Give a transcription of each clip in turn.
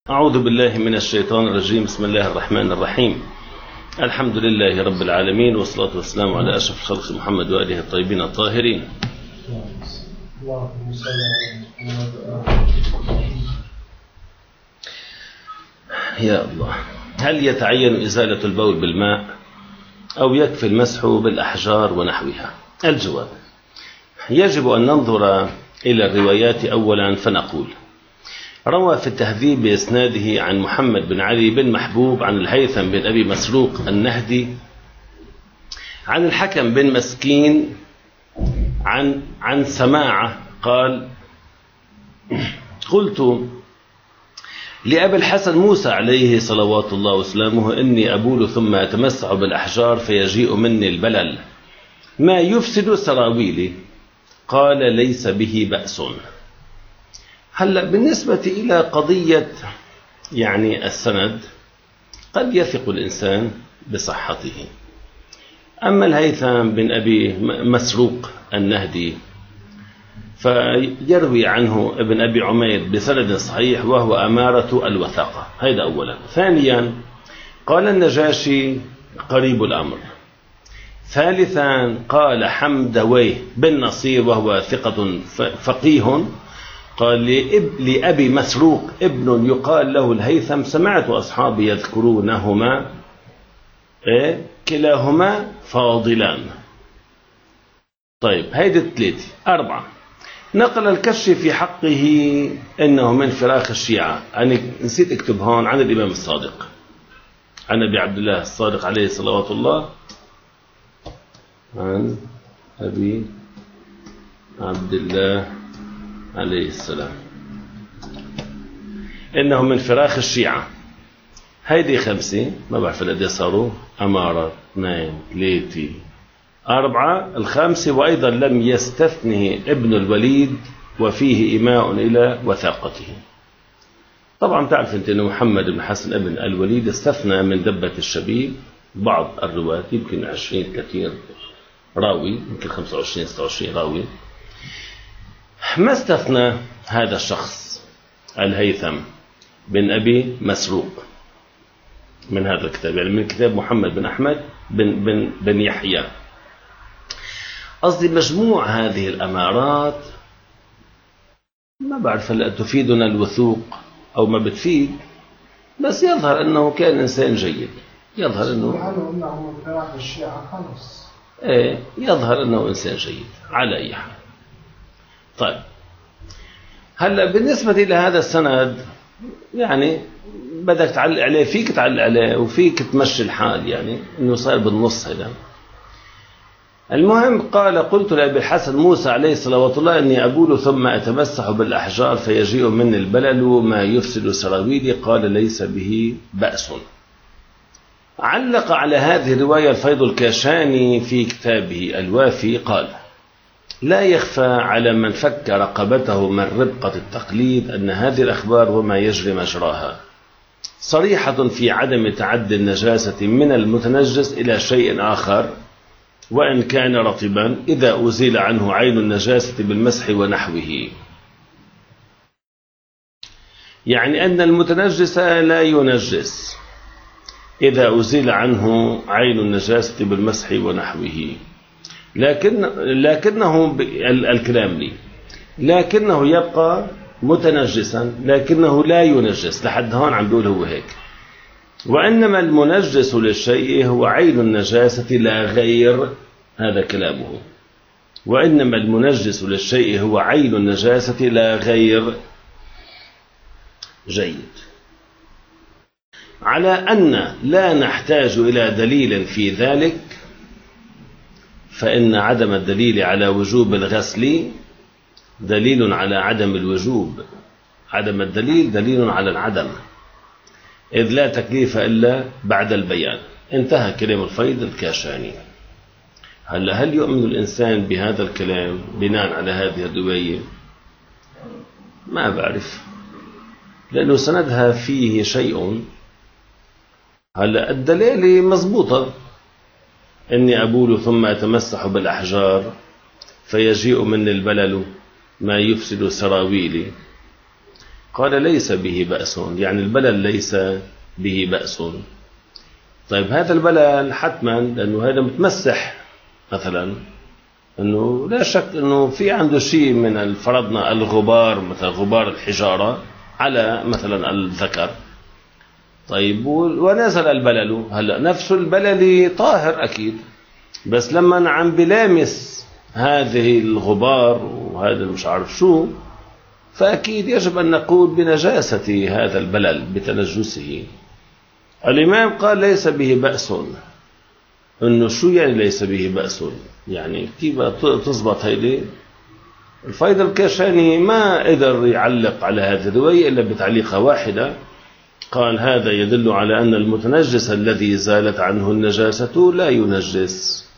أعوذ بالله من الشيطان الرجيم. بسم الله الرحمن الرحيم. الحمد لله رب العالمين، والصلاة والسلام على أشرف الخلق محمد وآله الطيبين الطاهرين. يا الله، هل يتعين إزالة البول بالماء أو يكفي المسح بالأحجار ونحوها؟ الجواب: يجب أن ننظر إلى الروايات أولا، فنقول: روى في التهذيب بإسناده عن محمد بن علي بن محبوب عن الهيثم بن أبي مسروق النهدي عن الحكم بن مسكين عن سماعة قال: قلت لأبي الحسن موسى عليه صلوات الله وسلامه: إني أبول ثم أتمسح بالأحجار فيجيء مني البلل ما يفسد سراويلي. قال: ليس به بأس. هلأ بالنسبة إلى قضية السند، قد يثق الإنسان بصحته. أما الهيثم بن أبي مسروق النهدي فيروي عنه ابن أبي عمير بسند صحيح، وهو أمارة الوثاقة. هذا أولا. ثانيا، قال النجاشي قريب الأمر. ثالثا، قال حمدويه بن نصير وهو ثقة فقيه، قال لأبي مسروق ابن يقال له الهيثم: سمعت أصحابي يذكرونهما كلاهما فاضلان. طيب، هيدي الثلاثة. أربعة، نقل الكشي في حقه إنه من فراخ الشيعة. أنا نسيت أكتب هون عن الإمام الصادق، عن أبي عبد الله الصادق عليه صلوات الله، عن أبي عبد الله عليه السلام إنه من فراخ الشيعة. هيدي 5، ما بعرف قد صاروا، أمارة 2 3 4 الخامسة. وأيضا لم يستثنه ابن الوليد وفيه إيماء إلى وثاقته. طبعا تعرف أنت أن محمد بن حسن ابن الوليد استثنى من دبة الشبيب بعض الرواة، يمكن 20-30 راوي، يمكن 25-26 راوي. ما استثنى هذا الشخص الهيثم بن أبي مسروق من هذا الكتاب، من كتاب محمد بن أحمد بن يحيى. قصدي مجموع هذه الأمارات ما بعرف هل تفيدنا الوثوق أو ما بتفيد، بس يظهر أنه كان إنسان جيد. يظهر أنه يظهر أنه إنسان جيد على أي حال. طيب، هلا بالنسبة إلى هذا السند بدك تعلق عليه، فيك تعلق عليه وفيك تمشي الحال، إنه صار بالنص هذا. المهم، قال: قلت لأبي الحسن موسى عليه صلوات الله: إني أبول ثم أتمسح بالأحجار فيجيء مني البلل ما يفسد سراويلي. قال: ليس به بأس. علق على هذه الرواية الفيض الكاشاني في كتابه الوافي، قال: لا يخفى على من فك رقبته من ربقة التقليد أن هذه الأخبار وما يجري مجراها صريحة في عدم تعدي النجاسة من المتنجس إلى شيء آخر، وإن كان رطبا، إذا أزيل عنه عين النجاسة بالمسح ونحوه. أن المتنجس لا ينجس إذا أزيل عنه عين النجاسة بالمسح ونحوه، لكنه الكلام لي، لكنه يبقى متنجسا، لكنه لا ينجس. لحد هون عم بيقول هو هيك. وإنما المنجس للشيء هو عين النجاسة لا غير، هذا كلامه. وإنما المنجس للشيء هو عين النجاسة لا غير. جيد. على أن لا نحتاج إلى دليل في ذلك، فإن عدم الدليل على وجوب الغسل دليل على عدم الوجوب. عدم الدليل دليل على العدم، إذ لا تكليف إلا بعد البيان. انتهى كلام الفيض الكاشاني. هل يؤمن الإنسان بهذا الكلام بناء على هذه الرواية؟ ما بعرف، لأنه سندها فيه شيء. الدليل مضبوطة: إني أبول ثم أتمسح بالأحجار فيجيء مني البلل ما يفسد سراويلي. قال ليس به بأس، يعني البلل ليس به بأس. طيب هذا البلل حتما لأنه هذا متمسح مثلا، أنه لا شك أنه في عنده شيء من فرضنا الغبار، مثلا غبار الحجارة على مثلا الذكر. طيب ونزل البلل، هلا نفس البلل طاهر أكيد، بس لما عم بلامس هذه الغبار وهذا مش عارف شو، فأكيد يجب أن نقول بنجاسة هذا البلل بتنجسه. الإمام قال ليس به بأس. إنه شو يعني ليس به بأس؟ يعني كيف تزبط هيدي؟ الفيض الكاشاني ما قدر يعلق على هذه الرواية إلا بتعليقة واحدة، قال هذا يدل على أن المتنجس الذي زالت عنه النجاسة لا ينجس.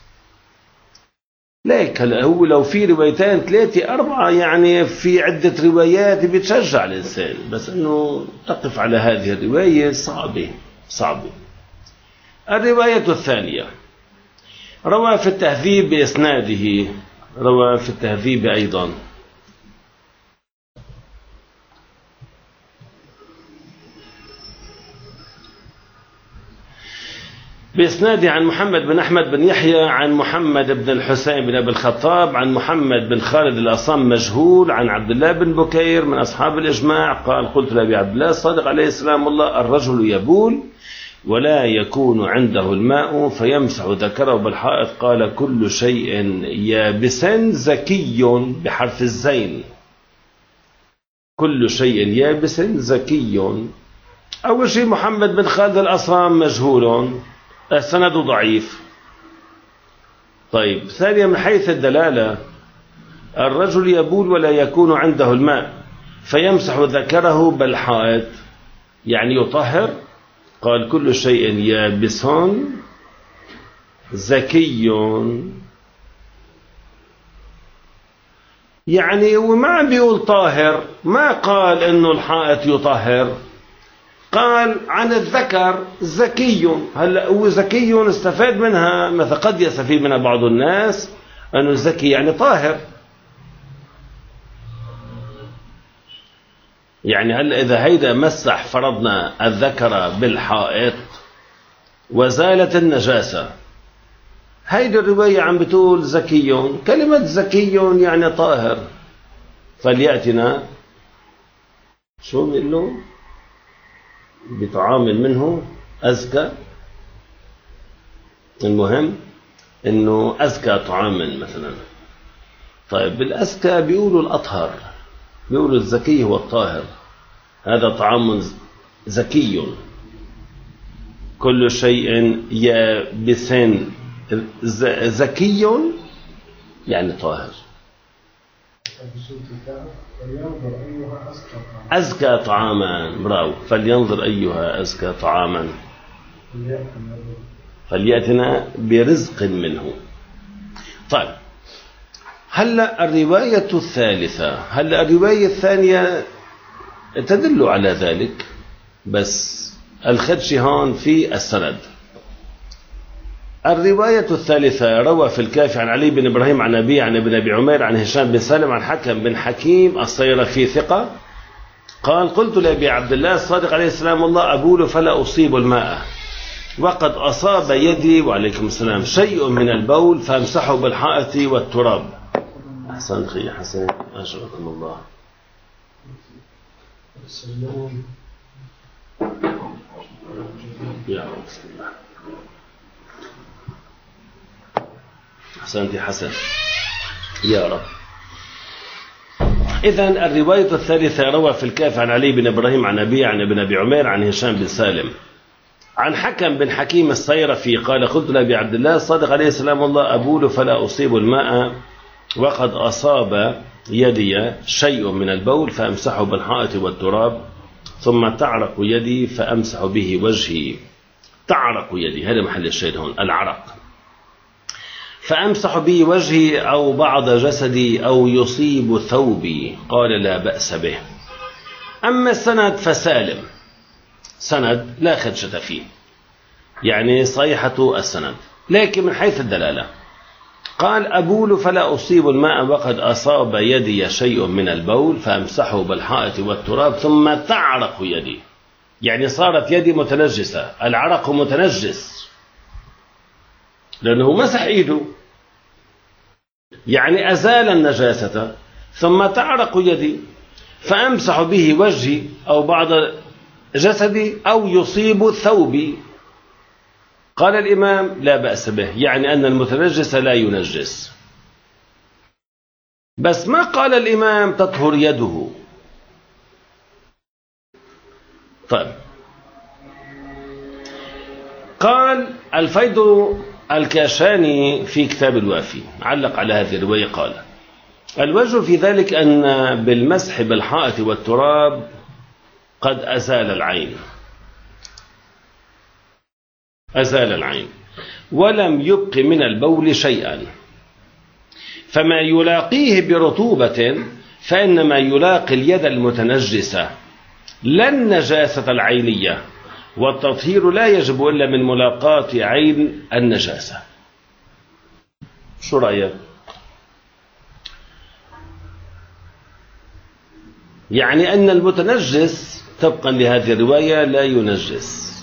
ليك هلا هو لو في روايتين ثلاثة أربعة يعني في عدة روايات بتشجع الإنسان، بس إنه تقف على هذه الرواية صعبة. الرواية الثانية روى في التهذيب بإسناده، روى في التهذيب أيضا بإسناده عن محمد بن أحمد بن يحيى عن محمد بن الحسين بن أبي الخطاب عن محمد بن خالد الأصم مجهول عن عبد الله بن بكير من أصحاب الإجماع قال قلت لأبي عبد الله الصادق عليه السلام الله الرجل يبول ولا يكون عنده الماء فيمسح ذكره بالحائط، قال كل شيء يابس زكي بحرف الزين، كل شيء يابس زكي. أول شيء محمد بن خالد الأصم مجهول، السند ضعيف. طيب ثانيا من حيث الدلالة الرجل يبول ولا يكون عنده الماء فيمسح ذكره بالحائط يعني يطهر، قال كل شيء يابس زكي، يعني هو ما عم بيقول طاهر، ما قال انه الحائط يطهر، قال عن الذكر زكي. هلا هو زكي استفاد منها، مثلا قد يستفيد منها بعض الناس انه زكي يعني طاهر، يعني هلا اذا هيدا مسح فرضنا الذكر بالحائط وزالت النجاسة، هيدي الرواية عم بتقول زكي، كلمة زكي يعني طاهر، فليأتنا شو بيقول له بطعام منه أزكى، المهم إنه أزكى طعاما مثلا. طيب بالأزكى بيقولوا الأطهر، بيقولوا الزكي هو الطاهر، هذا طعام زكي. كل شيء يابس زكي يعني طاهر. أزكى طعاما، براو، فلينظر أيها أزكى طعاما فليأتنا برزق منه. طيب هلا الرواية الثالثة، هلا الرواية الثانية تدل على ذلك، بس الخدش هون في السند. الرواية الثالثة روى في الكافي عن علي بن إبراهيم عن أبي عن ابن أبي عمير عن هشام بن سالم عن حكم بن حكيم الصيرفي ثقة قال قلت لأبي عبد الله الصادق عليه السلام الله أبول فلا أصيب الماء وقد أصاب يدي وعليكم السلام شيء من البول فامسحه بالحائط والتراب. أحسن خي حسن، أشركم الله. يا رب بسم الله. أحسنتي حسن يا رب. إذن الرواية الثالثة روى في الكافي عن علي بن إبراهيم عن أبي عن ابن أبي عمير عن هشام بن سالم عن حكم بن حكيم الصيرفي قال قلت لأبي عبد الله الصادق عليه السلام الله أبول فلا أصيب الماء وقد أصاب يدي شيء من البول فأمسحه بالحائط والتراب ثم تعرق يدي فأمسح به وجهي. تعرق يدي هذا محل الشيء هون، العرق، فأمسح به وجهي أو بعض جسدي أو يصيب ثوبي، قال لا بأس به. أما السند فسالم، سند لا خدشة فيه، يعني صيحة السند، لكن من حيث الدلالة قال أبول فلا أصيب الماء وقد أصاب يدي شيء من البول فأمسحه بالحائط والتراب ثم تعرق يدي، يعني صارت يدي متنجسة، العرق متنجس لأنه مسح إيده، يعني أزال النجاسة ثم تعرق يدي فأمسح به وجهي أو بعض جسدي أو يصيب ثوبي. قال الإمام لا بأس به، يعني أن المتنجس لا ينجس، بس ما قال الإمام تطهر يده. طيب، قال الفيض الكاشاني في كتاب الوافي علق على هذه الرواية قال الوجه في ذلك أن بالمسح بالحائط والتراب قد أزال العين ولم يبق من البول شيئا، فما يلاقيه برطوبة فإنما يلاقي اليد المتنجسة لا النجاسة العينية، والتطهير لا يجب إلا من ملاقاة عين النجاسة. شو رأيك؟ يعني أن المتنجس طبقا لهذه الرواية لا ينجس.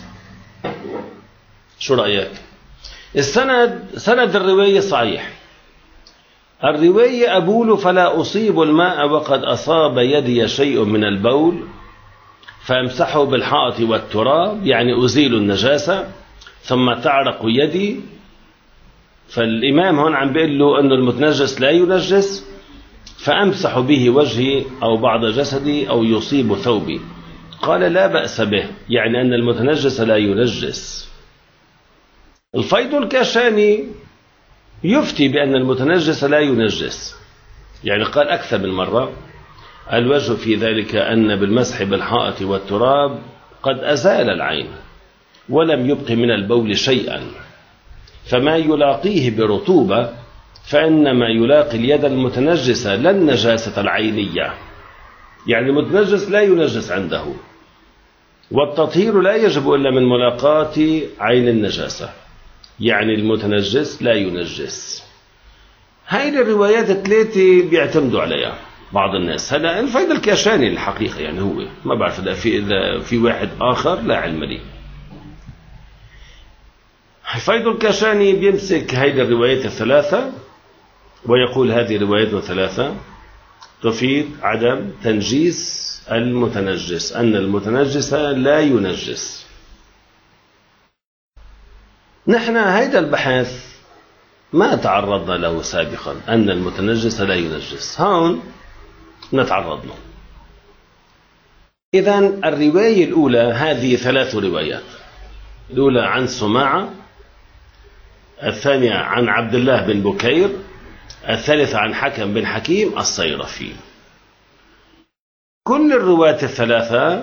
شو رأيك؟ سند الرواية صحيح. الرواية أبول فلا أصيب الماء وقد أصاب يدي شيء من البول فأمسحه بالحائط والتراب، يعني أزيل النجاسة ثم تعرق يدي. فالإمام هون عم بيقول له أنه المتنجس لا ينجس، فأمسح به وجهي أو بعض جسدي أو يصيب ثوبي. قال لا بأس به، يعني أن المتنجس لا ينجس. الفيض الكاشاني يفتي بأن المتنجس لا ينجس، يعني قال أكثر من مرة الوجه في ذلك أن بالمسح بالحائط والتراب قد أزال العين ولم يبق من البول شيئا، فما يلاقيه برطوبة فإنما يلاقي اليد المتنجسة لا النجاسة العينية، يعني المتنجس لا ينجس عنده، والتطهير لا يجب إلا من ملاقاة عين النجاسة، يعني المتنجس لا ينجس. هاي الروايات الثلاثة بيعتمدوا عليها بعض الناس. هذا الفيض الكاشاني الحقيقة، يعني هو ما بعرف إذا في واحد آخر لا علم لي. الفيض الكاشاني بيمسك هيدا الروايات الثلاثة ويقول هذه الروايات الثلاثة تفيد عدم تنجيس المتنجس، أن المتنجس لا ينجس. نحن هيدا البحث ما تعرضنا له سابقا، أن المتنجس لا ينجس، هون نتعرض له. إذن الرواية الأولى، هذه 3 روايات، الأولى عن سماعة، الثانية عن عبد الله بن بكير، الثالثة عن حكم بن حكيم الصيرفي. كل الرواة الثلاثة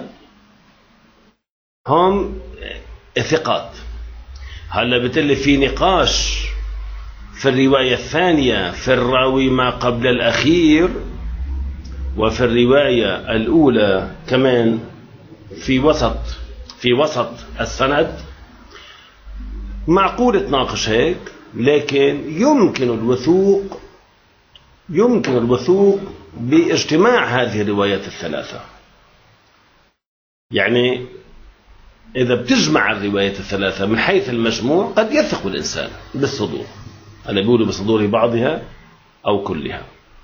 هم ثقات. هلا بتقلي في نقاش في الرواية الثانية في الراوي ما قبل الأخير، وفي الرواية الأولى كمان في وسط السند. معقول تناقش هيك، لكن يمكن الوثوق باجتماع هذه الروايات الثلاثة. يعني إذا بتجمع الروايات الثلاثة من حيث المجموع قد يثق الإنسان بالصدور، أنا بيقولوا بصدور بعضها أو كلها.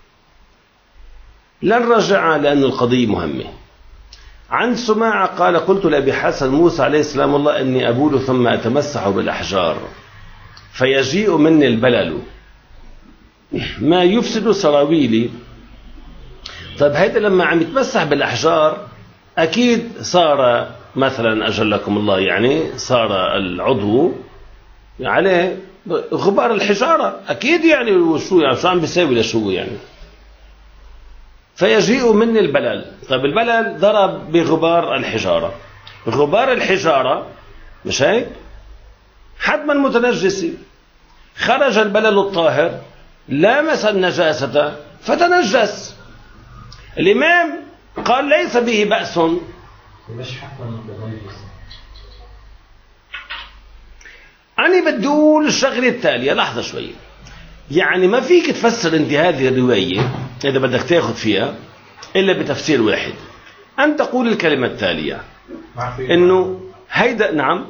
لن رجع لأن القضية مهمة. عن سماعة قال قلت لأبي حسن موسى عليه السلام الله إني أبول ثم أتمسح بالأحجار فيجيء مني البلل ما يفسد سراويلي. طيب هيدا لما عم يتمسح بالأحجار أكيد صار مثلا أجلكم الله، يعني صار العضو عليه غبار الحجارة أكيد، يعني وشو يعني شو عم بيساوي لشو يعني. فيجيء مني البلل. طيب البلل ضرب بغبار الحجارة، غبار الحجارة مش هيك حتما متنجس، خرج البلل الطاهر لامس النجاسة فتنجس. الإمام قال ليس به بأس. أنا بدي أقول الشغلة التالية، لحظة شوي. يعني ما فيك تفسر انت هذه الرواية إذا بدك تاخذ فيها إلا بتفسير واحد، أن تقول الكلمة التالية إنه هيدا نعم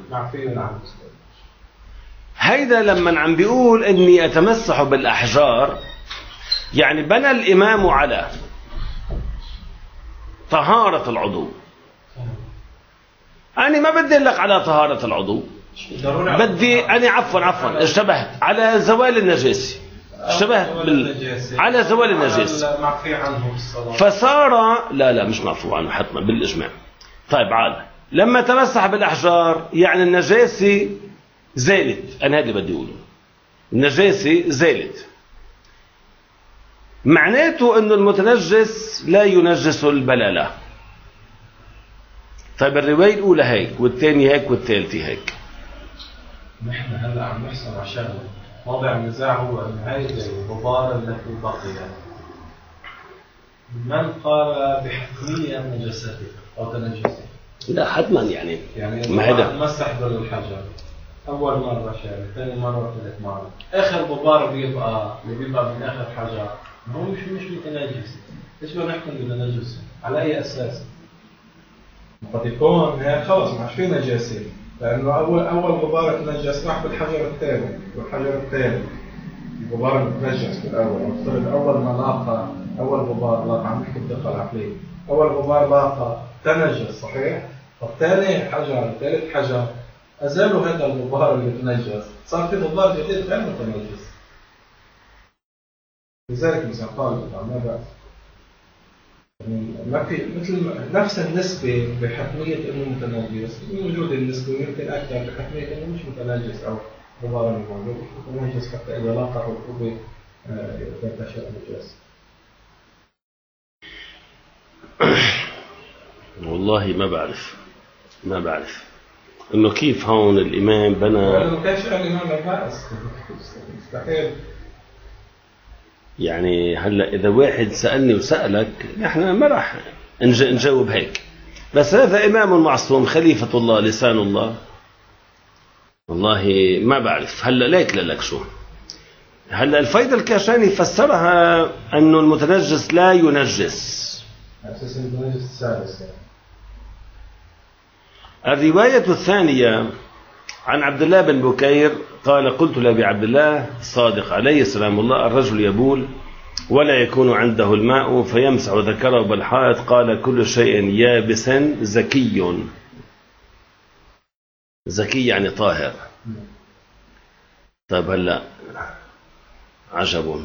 هيدا لما عم بيقول إني أتمسح بالأحجار، يعني بنى الإمام على طهارة العضو. أنا ما بدي لك على طهارة العضو، بدي أنا عفوا اشتبهت على زوال النجاسة، اشتبهت على زوال النجاسة فصار لا مش معفو عنه حتما بالإجماع. طيب عاد لما تمسح بالأحجار يعني النجاسة زالت، أنا هذا اللي بدي أقوله، النجاسة زالت، معناته أنه المتنجس لا ينجس البلالة. طيب الرواية الأولى هيك والثانية هيك والثالثة هيك. نحن هلا عم نحصل على شغله، موضع النزاع هو أن هذه الغبار التي بقيت من قال بحتمية نجاسته أو تنجسه؟ لا حتما يعني ما هذا مسح بالحجر أول مرة شارع، ثاني مرة، ثالث مرة، آخر غبار بيبقى من آخر حجر هو مش متنجس. إيش بدنا نحكم بالنجس؟ على أي أساس؟ قد يكون هي خلص ما في نجاسة، لأنه أول غبار تنجس راح بالحجر الثاني والحجر الثالث، الغبار متنجس بالأول، نفترض أول ما لاقى أول غبار لاقى، عم نحكي بدقة العقلية، أول غبار لاقى تنجس صحيح؟ الثاني حجر، الثالث حجر، أزالوا هذا الغبار اللي تنجس، صار في غبار جديد غير متنجس. لذلك مثلا قال ما بأس، ما في مثل نفس النسبة بحتمية إنه متنجس، وجود النسبة يمكن أكثر بحتمية إنه مش متنجس أو غبار موجود مش متنجس حتى إذا لاقى رطوبة تنتشر النجاسة. والله ما بعرف إنه كيف هون الإمام بنى. ما كانش الإمام لا بأس مستحيل. يعني هلا إذا واحد سألني وسألك نحن ما راح نجاوب هيك، بس هذا إمام معصوم خليفة الله لسان الله. والله ما بعرف. هلا لك شو هلا الفيض الكاشاني فسرها أنه المتنجس لا ينجس. أساس المتنجس السادس. الرواية الثانية عن عبد الله بن بكير قال قلت لأبي عبد الله الصادق عليه السلام الله الرجل يبول ولا يكون عنده الماء فيمسح ذكره بالحائط، قال كل شيء يابس زكي يعني طاهر. طيب هلا عجب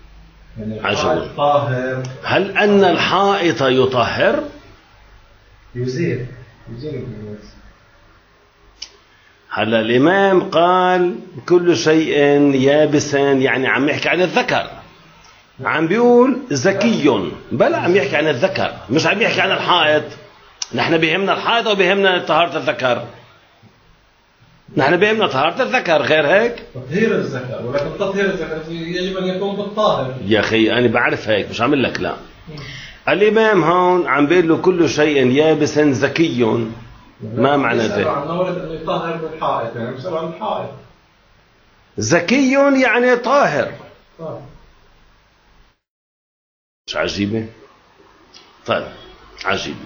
هل أن الحائط يطهر؟ يزيل. هلا الإمام قال كل شيء يابس، يعني عم يحكي عن الذكر، عم بيقول زكي، بلا عم يحكي عن الذكر مش عم يحكي عن الحائط. نحن بيهمنا الحائط وبيهمنا طهارة الذكر؟ نحن بيهمنا طهارة الذكر غير هيك؟ تطهير الذكر، ولكن تطهير الذكر يجب أن يكون بالطاهر. يا أخي أنا بعرف هيك مش عامل لك لا. الإمام هون عم بيقول له كل شيء يابس زكي، ما معنى ذلك؟ نورد أن يطهر بالحائط، يعني بسأل عن الحائط. زكي يعني طاهر. مش عجيبة؟ طيب عجيبة.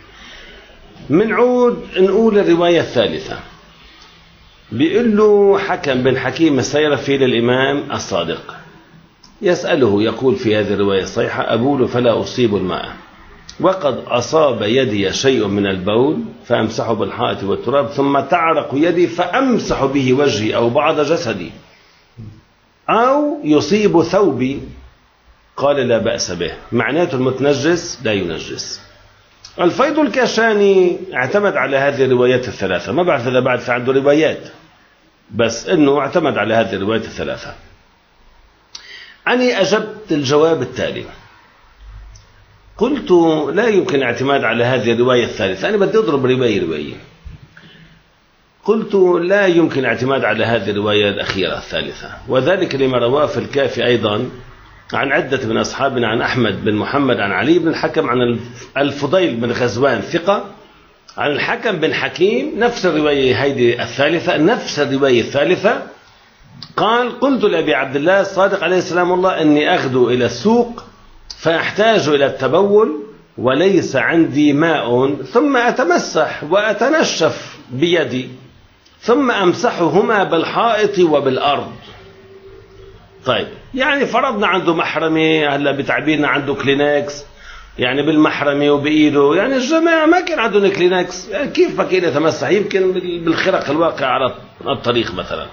منعود نقول الرواية الثالثة، بيقول له حكم بن حكيم السيرفي للإمام الصادق، يسأله يقول في هذه الرواية الصحيحة أبول فلا أصيب الماء وقد أصاب يدي شيء من البول فأمسح بالحائط والتراب ثم تعرق يدي فأمسح به وجهي أو بعض جسدي أو يصيب ثوبي، قال لا بأس به. معناته المتنجس لا ينجس. الفيض الكاشاني اعتمد على هذه الروايات الثلاثة، ما بعرف إذا بعد في عنده روايات، بس إنه اعتمد على هذه الروايات الثلاثة. أنا أجبت الجواب التالي، قلت لا يمكن الاعتماد على هذه الرواية الثالثة، أنا بدي أضرب رواية. قلت لا يمكن الاعتماد على هذه الرواية الأخيرة الثالثة، وذلك لما رواه في الكافي أيضا عن عدة من أصحابنا عن أحمد بن محمد عن علي بن الحكم عن الفضيل بن غزوان ثقة عن الحكم بن حكيم، نفس الرواية هيدي الثالثة، نفس الرواية الثالثة قال قلت لأبي عبد الله الصادق عليه السلام الله أني أغدو إلى السوق فأحتاج إلى التبول وليس عندي ماء ثم أتمسح وأتنشف بيدي ثم أمسحهما بالحائط وبالأرض. طيب يعني فرضنا عنده محرمة، هلا بتعبيرنا عنده كلينكس، يعني بالمحرمة وبإيده، يعني الجماعة ما كان عندهم كلينكس، يعني كيف بكين يتمسح؟ يمكن بالخرق الواقع على الطريق مثلا،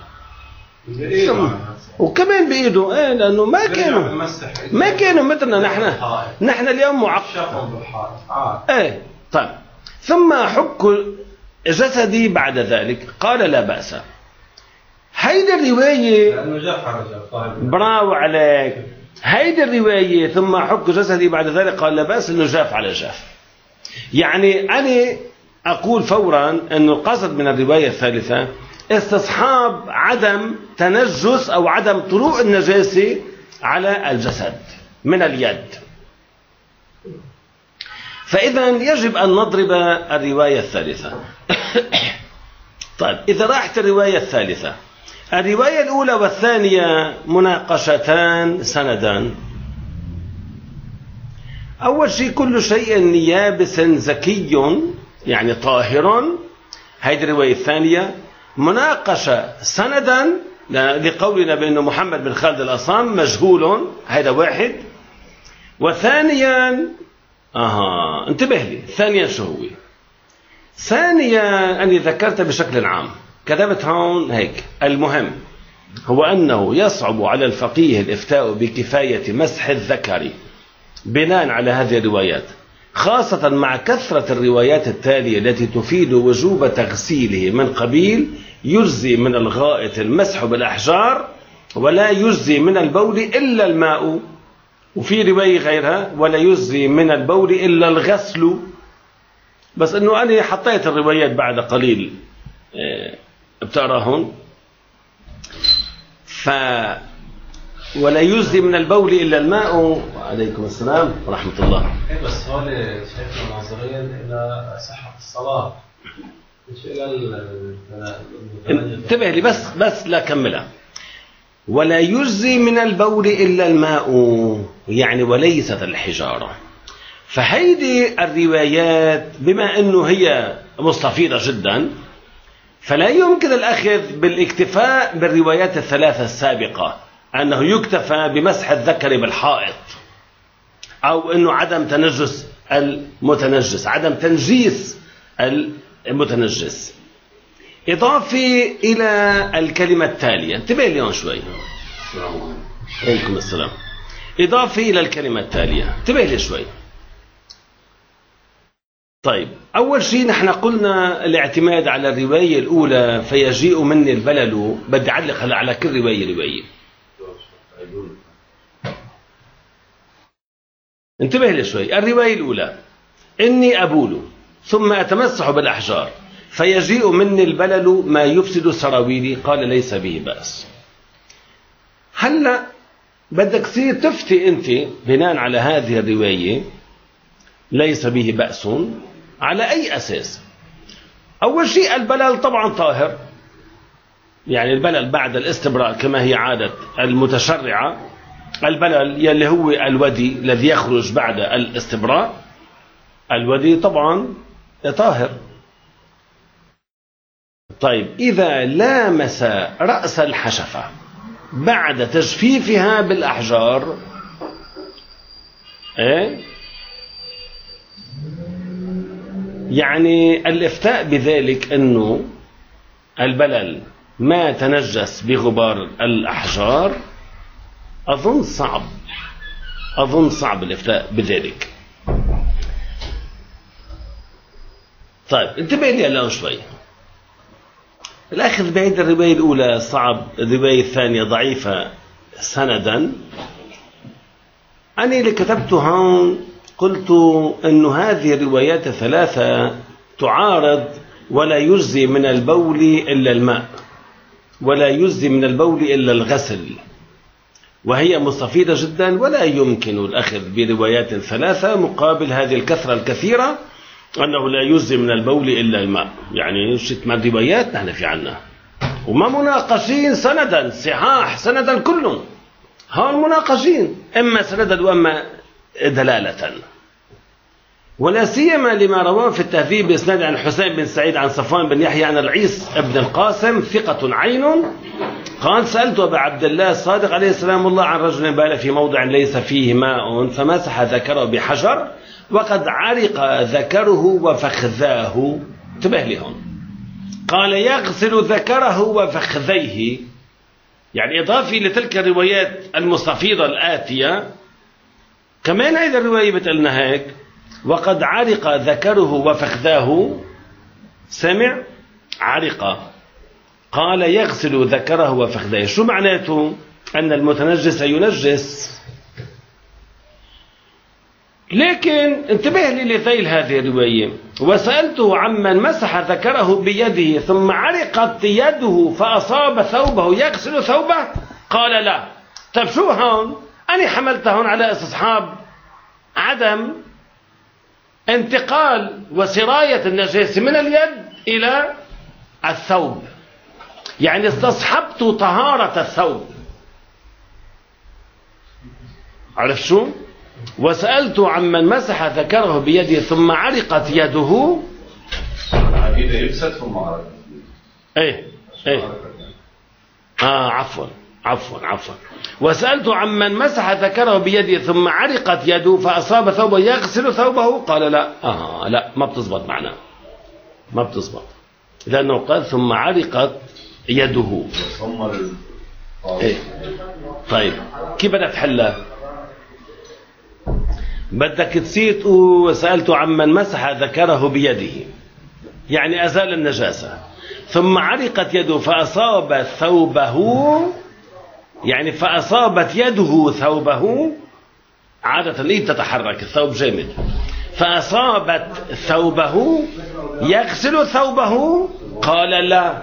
وكمان بإيده. ايه لأنه ما كانوا مثلنا نحن اليوم معقد. ايه طيب ثم أحك جسدي بعد ذلك. قال لا بأس. هيدي الرواية لأنه جاف على جاف. براو عليك. هيدي الرواية ثم أحك جسدي بعد ذلك قال لا بأس إنه جاف على جاف. يعني أنا أقول فورا إنه القصد من الرواية الثالثة استصحاب عدم تنجس أو عدم طلوع النجاسة على الجسد من اليد. فإذا يجب أن نضرب الرواية الثالثة. طيب إذا راحت الرواية الثالثة، الرواية الأولى والثانية مناقشتان سندان. أول شيء كل شيء يابس زكي يعني طاهر، هذه الرواية الثانية. مناقشة سندا لقولنا بأن محمد بن خالد الأصام مجهول، هذا واحد. وثانيا انتبه لي، ثانيا شو هو؟ ثانيا أني ذكرت بشكل عام، كتبت هون هيك: المهم هو أنه يصعب على الفقيه الإفتاء بكفاية مسح الذكر بناء على هذه الروايات، خاصة مع كثرة الروايات التالية التي تفيد وجوب تغسيله من قبيل يجزي من الغائط المسح بالأحجار ولا يجزي من البول إلا الماء، وفي رواية غيرها ولا يجزي من البول إلا الغسل. بس أنه أنا حطيت الروايات بعد قليل بتقراهن. ولا يجزي من البول إلا الماء. وعليكم السلام ورحمة الله. بس هو شايفنا نظريا إلى صحة الصلاة، مش إلى انتبه لي بس لا كملها. ولا يجزي من البول إلا الماء، يعني وليست الحجارة. فهيدي الروايات بما أنه هي مستفيضة جدا، فلا يمكن الأخذ بالاكتفاء بالروايات الثلاثة السابقة، أنه يكتفى بمسح الذكر بالحائط، أو أنه عدم تنجس المتنجس، عدم تنجيس المتنجس. إضافة إلى الكلمة التالية، انتبه اليوم شوي. عليكم السلام. إضافة إلى الكلمة التالية، انتبه لي شوي. طيب أول شيء نحن قلنا الاعتماد على الرواية الأولى فيجيء مني البلل. بدي أعلق على كل رواية. انتبه لي شوي. الرواية الأولى: إني أبول ثم أتمسح بالأحجار فيجيء مني البلل ما يفسد سراويلي، قال ليس به بأس. هلا بدك تصير تفتي أنت بناء على هذه الرواية ليس به بأس على أي أساس؟ أول شيء البلل طبعا طاهر، يعني البلل بعد الاستبراء كما هي عادة المتشرعة، البلل يلي هو الودي الذي يخرج بعد الاستبراء، الودي طبعا طاهر. طيب إذا لامس رأس الحشفة بعد تجفيفها بالأحجار، يعني الإفتاء بذلك أنه البلل ما تنجس بغبار الأحجار، أظن صعب الإفتاء بذلك. طيب انتبه لي الآن شوي. الأخذ بعيد الرواية الأولى صعب، الرواية الثانية ضعيفة سندا. أنا اللي كتبته هون قلت أن هذه الروايات الثلاثة تعارض ولا يجزي من البول إلا الماء ولا يجزي من البول إلا الغسل، وهي مستفيضة جدا، ولا يمكن الأخذ بروايات ثلاثة مقابل هذه الكثرة الكثيرة أنه لا يجزي من البول إلا الماء. يعني شت من روايات نحن في عنا. وما مناقشين سندا صحاح سندا كلهم، هون مناقشين إما سندا وإما دلالة. ولا سيما لما رواه في التهذيب بإسناد عن حسين بن سعيد عن صفوان بن يحيى عن العيس بن القاسم ثقة عين قال سألت أبا عبد الله الصادق عليه السلام الله عن رجل بال في موضع ليس فيه ماء فمسح ذكره بحجر وقد عرق ذكره وفخذاه. انتبه لهم، قال يغسل ذكره وفخذيه، يعني إضافي لتلك الروايات المستفيضة الآتية كمان هذه الرواية بتقلنا هيك وقد عرق ذكره وفخذاه. سمع عرق، قال يغسل ذكره وفخذيه. شو معناته؟ أن المتنجس ينجس. لكن انتبه لي لذيل هذه الرواية، وسألته عمن مسح ذكره بيده ثم عرقت يده فأصاب ثوبه يغسل ثوبه؟ قال لا. طيب شو هون؟ أنا حملته هون على استصحاب عدم انتقال وسراية النجاسة من اليد إلى الثوب، يعني استصحبت طهارة الثوب. عرفت شو؟ وسألت عمن مسح ذكره بيده ثم عرقت يده. العقيدة يبست ثم عرقت. ايه عفوا. وسألت عمن مسح ذكره بيده ثم عرقت يده فأصاب ثوبه يغسل ثوبه؟ قال لا. لا، ما بتزبط معنا، ما بتزبط، لأنه قال ثم عرقت يده. إيه؟ طيب كيف بدك تحلها؟ بدك تسيت وسألت عمن مسح ذكره بيده، يعني أزال النجاسة، ثم عرقت يده فأصاب ثوبه، يعني فأصابت يده ثوبه. عادة الإيد تتحرك، الثوب جامد. فأصابت ثوبه يغسل ثوبه؟ قال لا.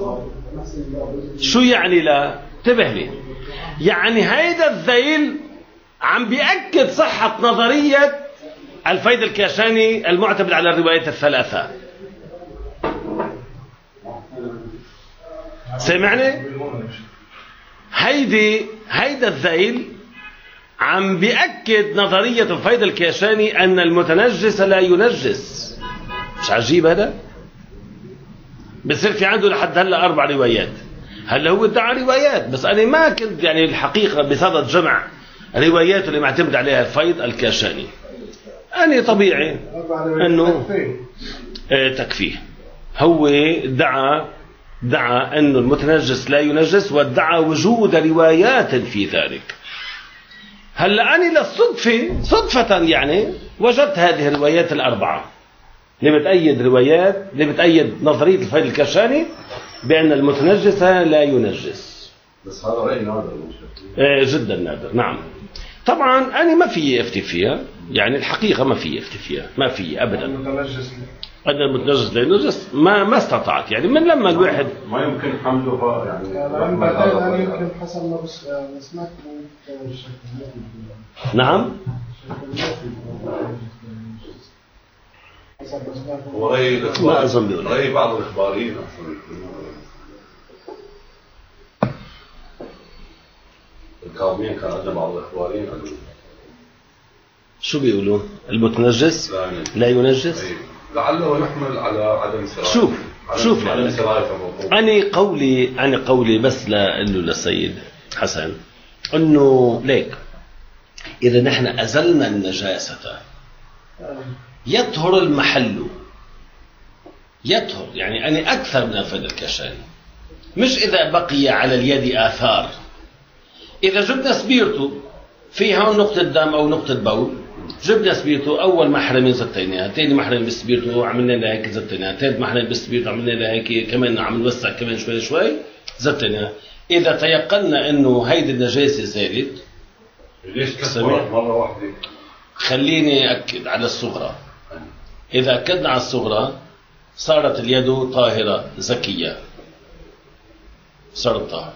شو يعني لا؟ انتبه لي، يعني هيدا الذيل عم بيأكد صحة نظرية الفيض الكاشاني المعتمد على الروايات الثلاثة. سمعني؟ هيدا الذيل عم بيأكد نظرية الفيض الكاشاني أن المتنجس لا ينجس. مش عجيب هذا؟ بصير في عنده لحد هلا 4 روايات. هلا هو ادعى روايات، بس أنا ما كنت يعني الحقيقة بصدد جمع روايات اللي معتمد عليها الفيض الكاشاني. أنا طبيعي أنه تكفيه. هو دعا أنه المتنجس لا ينجس، وادعى وجود روايات في ذلك. هلا أنا صدفة يعني وجدت هذه الروايات ال4 اللي بتأيد نظرية الفيض الكاشاني بأن المتنجس لا ينجس. بس هذا رأي نادر جدا نادر. نعم طبعا أنا ما في أفتي فيها، يعني الحقيقة ما في أفتي فيها، ما في أبدا. أن المتنجس لا ينجس ما استطعت، يعني من لما الواحد ما يمكن حمله، يعني يمكن حسب ما سمعت. نعم ما أظن بيقول رأي بعض الإخباريين الكاظمين كان عندنا بعض الإخباريين شو بيقولوا؟ المتنجس لا ينجس؟ لعله نحمل على عدم سراية. شوف أنا قولي بس لأنه للسيد حسن أنه ليك إذا نحن أزلنا النجاسة يطهر المحل، يطهر، يعني أنا أكثر من الفيض الكاشاني. مش إذا بقي على اليد آثار. إذا جبنا سبيرتو فيها نقطة دم أو نقطة بول، جبنا سبيرتو، أول محرمين زتيناها، ثاني محرم بالسبيرتو عملنا لها هيك زتيناها، ثالث محرم بالسبيرتو عملنا لها هيك كمان، عم نوسع كمان شوي زتيناها. إذا تيقنا إنه هيدي النجاسة زالت، ليش كسرت مرة واحدة؟ خليني أكد على الصغرى. إذا أكدنا على الصغرى صارت اليد طاهرة زكية، صارت طاهرة.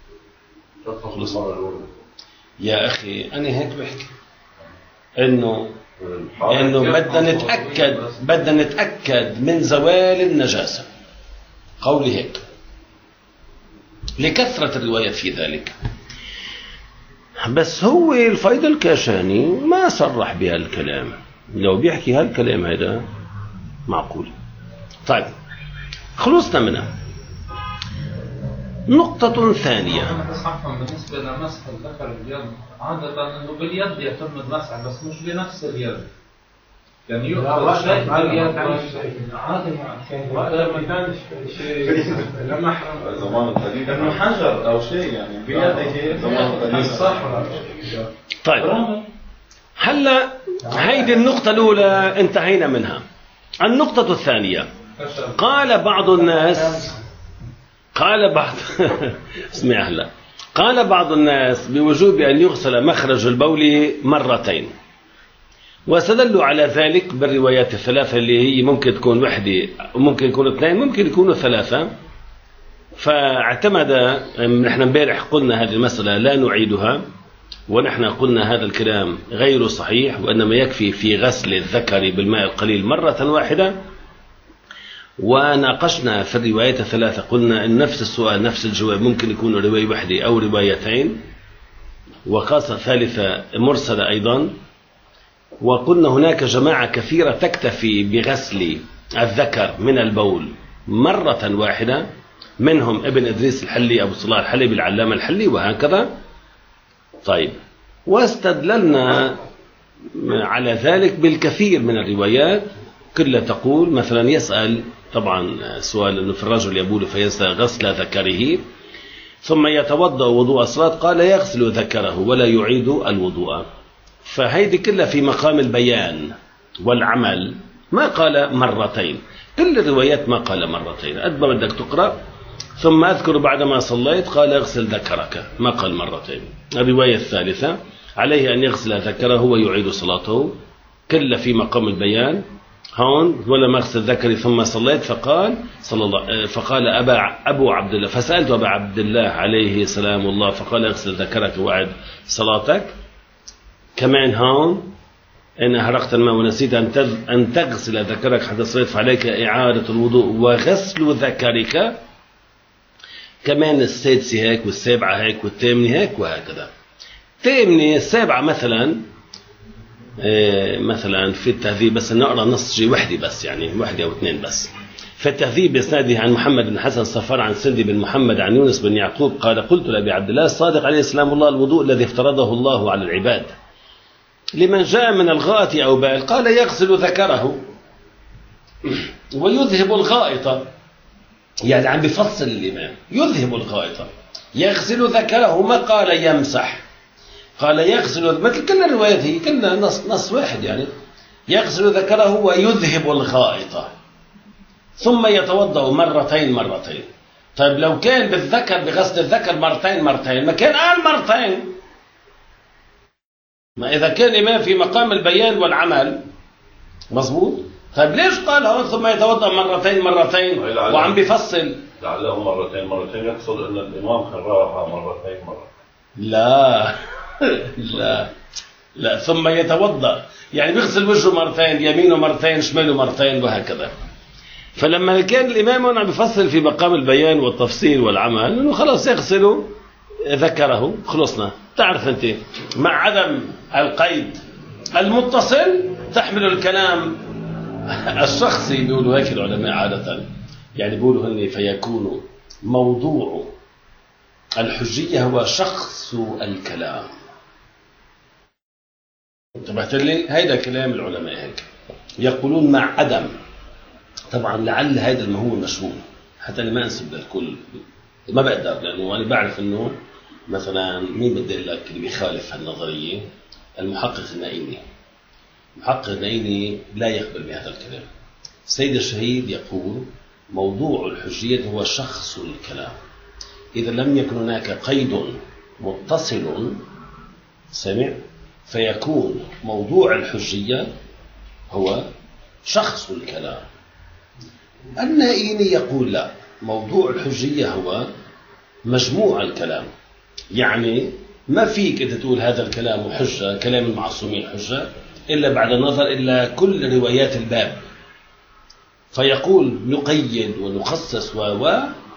يا أخي أنا هيك بحكي إنه بدنا نتأكد من زوال النجاسة. قولي هيك، لكثرة الروايات في ذلك. بس هو الفيض الكاشاني ما صرح بهالكلام، لو بيحكي هالكلام هذا معقول. طيب خلصنا منها. نقطة ثانية، بس عفوا بالنسبة لمسح الذكر باليد، عادة انه باليد يتم المسح بس مش بنفس اليد، يعني يؤخذ شيء باليد عادي ما كانش شيء لمحرم زمان القديم انه حجر او شيء يعني بيده زمان القديم الصحراء. طيب هلا هيدي النقطة الأولى انتهينا منها. النقطة الثانية، قال بعض الناس اسمع هلا، قال بعض الناس بوجوب أن يغسل مخرج البول مرتين، واستدلوا على ذلك بالروايات الثلاثة اللي هي ممكن تكون وحدة وممكن يكون اثنين ممكن يكونوا ثلاثة. فاعتمد، نحن امبارح قلنا هذه المسألة لا نعيدها، ونحن قلنا هذا الكلام غير صحيح، وإنما يكفي في غسل الذكر بالماء القليل مرة واحدة. وناقشنا في الروايات الثلاثة، قلنا أن نفس السؤال نفس الجواب ممكن يكون رواية واحدة أو روايتين، وقاسة ثالثة مرسلة أيضا. وقلنا هناك جماعة كثيرة تكتفي بغسل الذكر من البول مرة واحدة، منهم ابن إدريس الحلي، أبو صلاح الحلبي، العلامة الحلي، وهكذا. طيب، واستدللنا على ذلك بالكثير من الروايات كلها تقول مثلا يسأل، طبعا سؤال أنه في الرجل يبول فينسى غسل ذكره ثم يتوضأ وضوء الصلاة، قال يغسل ذكره ولا يعيد الوضوء. فهيدي كلها في مقام البيان والعمل، ما قال مرتين. كل الروايات ما قال مرتين، قد ما بدك تقرأ. ثم أذكر بعدما صليت قال اغسل ذكرك، ما قال مرتين. الرواية الثالثة عليه أن يغسل ذكره ويعيد صلاته، كل في مقام البيان. هون ولما اغسل ذكري ثم صليت، فقال أبو عبد الله، فسألت أبا عبد الله عليه سلام الله، فقال اغسل ذكرك وأعد صلاتك. كمان هون إن أحرقت الماء ونسيت أن تغسل ذكرك حتى صليت فعليك إعادة الوضوء وغسل ذكرك. كمان السادسة هيك، والسابعة هيك، والثامنة هيك، وهكذا. الثامنة السابعة مثلا في التهذيب، بس نقرأ نص وحدة بس، يعني وحدة أو اثنين بس. في التهذيب بإسناده عن محمد بن حسن الصفار عن سندي بن محمد عن يونس بن يعقوب قال قلت لأبي عبد الله الصادق عليه السلام الله الوضوء الذي افترضه الله على العباد لمن جاء من الغائط أو بال، قال يغسل ذكره ويذهب الغائط، يعني عم بفصل الإمام، يذهب الغائط يغسل ذكره، ما قال يمسح، قال يغسل، مثل كل الروايات هي كلها نص واحد، يعني يغسل ذكره ويذهب الغائط ثم يتوضأ مرتين. طيب لو كان بالذكر بغسل الذكر مرتين ما كان قال مرتين؟ ما إذا كان الإمام في مقام البيان والعمل مظبوط. طيب ليش قال هون ثم يتوضأ مرتين وعم بيفصل؟ لعله مرتين يقصد أن الإمام كررها مرتين. لا ثم يتوضأ يعني بيغسل وجهه مرتين، يمينه مرتين، شماله مرتين، وهكذا. فلما كان الإمام هنا بيفصل في مقام البيان والتفصيل والعمل، إنه خلاص يغسل ذكره، خلصنا. تعرف أنت مع عدم القيد المتصل تحمل الكلام الشخصي، بيقولوا هيك العلماء عادة، يعني بيقولوا هن فيكون موضوع الحجية هو شخص الكلام. انتبهت لي؟ هيدا كلام العلماء هيك يقولون مع عدم، طبعا لعل هذا ما هو مشهور، حتى أنا ما أنسب للكل، ما بقدر، لأنه أنا بعرف إنه مثلا مين بدي لك اللي بيخالف هالنظرية؟ المحقق النائيني. المحقق النائيني لا يقبل بهذا الكلام. السيد الشهيد يقول موضوع الحجية هو شخص الكلام، إذا لم يكن هناك قيد متصل سمع فيكون موضوع الحجية هو شخص الكلام. النائيني يقول لا، موضوع الحجية هو مجموع الكلام، يعني ما فيك أنت تقول هذا الكلام حجة، كلام المعصومين حجة، إلا بعد النظر إلى كل روايات الباب، فيقول نقيد ونخصص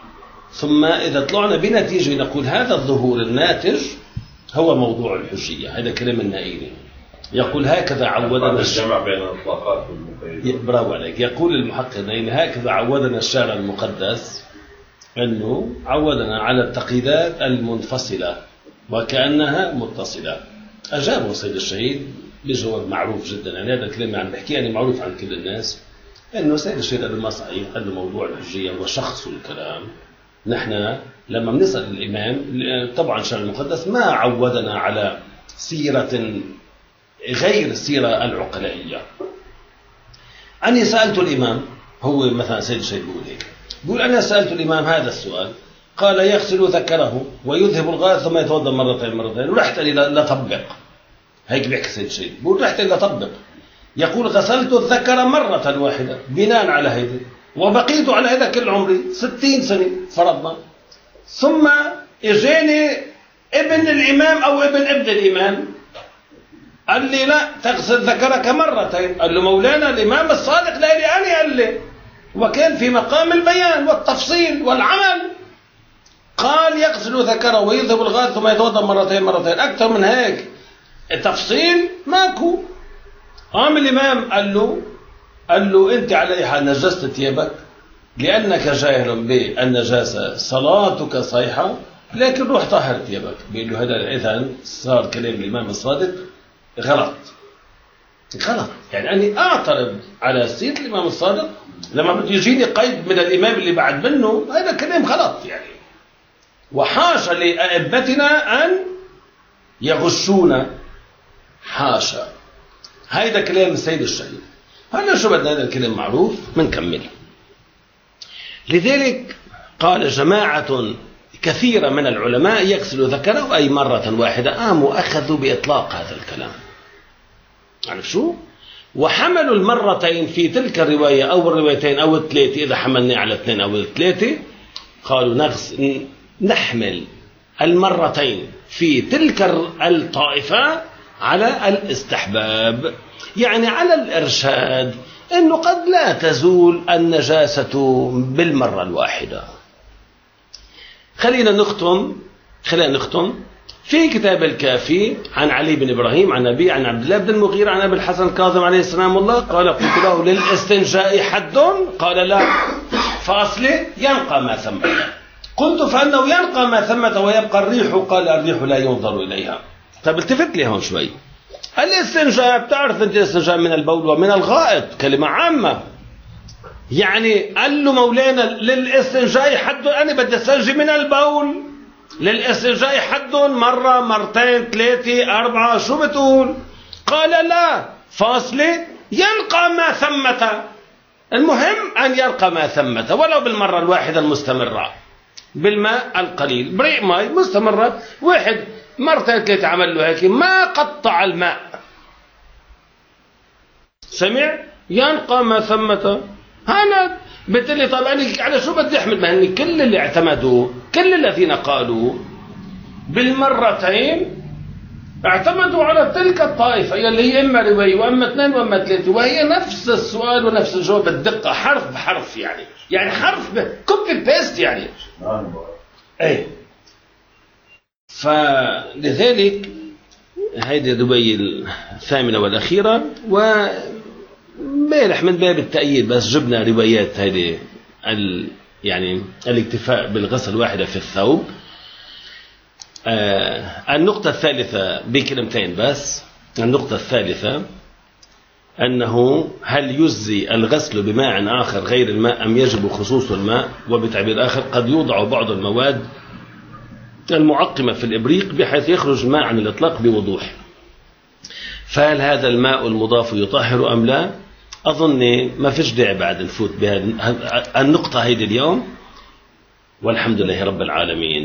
ثم إذا طلعنا بنتيجة نقول هذا الظهور الناتج هو موضوع الحجية. هذا كلام النائلي، يقول هكذا عودنا الجمع بين الإطلاقات والمقيد. برافو عليك. يقول المحقق النائلي هكذا عودنا الشارع المقدس، أنه عودنا على التقييدات المنفصلة وكأنها متصلة. أجابه سيد الشهيد بجواب معروف جدا، يعني هذا الكلام عم بحكي يعني معروف عن كل الناس، أنه سيد الشهيد قال ما صحيح، قال موضوع الحجية وشخص الكلام. نحن لما بنسأل الإمام طبعا الشارع المقدس ما عودنا على سيرة غير السيرة العقلائية. أنا سألت الإمام، هو مثلا سيد الشهيد بيقول هيك، بيقول أنا سألت الإمام هذا السؤال، قال يغسل ذكره ويذهب الغائط ثم يتوضأ مرتين ورحت لي لطبق. هيك بيحكي سيد الشهيد، بيقول رحت لي لطبق، يقول غسلت الذكر مرة واحدة بناء على هيدا، وبقيت على هذا كل عمري 60 سنة فرضنا، ثم اجاني ابن الإمام أو ابن الإمام قال لي لا تغسل ذكرك مرتين. قال له مولانا الإمام الصادق لا لي أنا، قال لي وكان في مقام البيان والتفصيل والعمل، قال يغسل ذكره ويذهب الغائط ثم يتوضأ مرتين. أكثر من هيك تفصيل ماكو. قام الإمام قال له أنت على أي حال نجست ثيابك لأنك جاهل بالنجاسة، صلاتك صحيحة لكن روح طهر ثيابك. بيقول له هذا إذن صار كلام الإمام الصادق غلط. يعني أنا أعترض على سيرة الإمام الصادق لما بده يجيني قيد من الإمام اللي بعد منه، هذا كلام غلط يعني. وحاشا لأئمتنا أن يغشونا، حاشا. هيدا كلام السيد الشهيد. هلا شو بدنا، هذا الكلام معروف منكمل. لذلك قال جماعة كثيرة من العلماء يغسل ذكره أي مرة واحدة، قاموا أخذوا بإطلاق هذا الكلام. عارف شو؟ وحملوا المرتين في تلك الرواية أو الروايتين أو الثلاثة، إذا حملنا على الاثنين أو الثلاثة، قالوا نحمل المرتين في تلك الطائفة على الاستحباب، يعني على الإرشاد، إنه قد لا تزول النجاسة بالمرة الواحدة. خلينا نختم في كتاب الكافي عن علي بن إبراهيم عن أبي عن عبد الله بن المغيرة عن أبي الحسن الكاظم عليه السلام الله قال قلت له للاستنجاء حد؟ قال لا، فأصله ينقى ما ثمة. قلت فأنه ينقى ما ثمة ويبقى الريح، قال الريح لا ينظر إليها. طب التفت لي هون شوي. الاستنجاء بتعرف أنت الاستنجاء من البول ومن الغائط كلمة عامة، يعني قال له مولانا للاستنجاء حد، أنا بدي استنجي من البول، للاستنجاء حد مرة مرتين ثلاثة أربعة، شو بتقول؟ قال لا، فاصلة ينقى ما ثمة، المهم أن يرقى ما ثمة ولو بالمرة الواحدة المستمرة بالماء القليل، بريق ماء مستمرة، واحد مرتين ثلاثة عمل له هيك ما قطع الماء، سمع؟ ينقى ما ثمة. هذا بتقول لي طب أنا على شو بدي أحمل؟ ما هن كل اللي اعتمدوا، كل الذين قالوا بالمرتين اعتمدوا على تلك الطائفة اللي هي إما رواية وإما اثنين وإما ثلاثة، وهي نفس السؤال ونفس الجواب بالدقة، حرف بحرف، يعني حرف كوبي بيست يعني. أي فلذلك هيدي دبي الثامنة والأخيرة، ومالح من باب التأييد بس جبنا روايات هيدي يعني الاكتفاء بالغسل واحدة في الثوب. النقطة الثالثة بكلمتين بس، النقطة الثالثة أنه هل يجزي الغسل بماء آخر غير الماء أم يجب خصوص الماء؟ وبتعبير آخر قد يوضع بعض المواد المعقمة في الإبريق بحيث يخرج الماء عن الإطلاق بوضوح، فهل هذا الماء المضاف يطهر أم لا؟ أظن ما فيش داعي بعد نفوت بهذه النقطة هيدي اليوم، والحمد لله رب العالمين.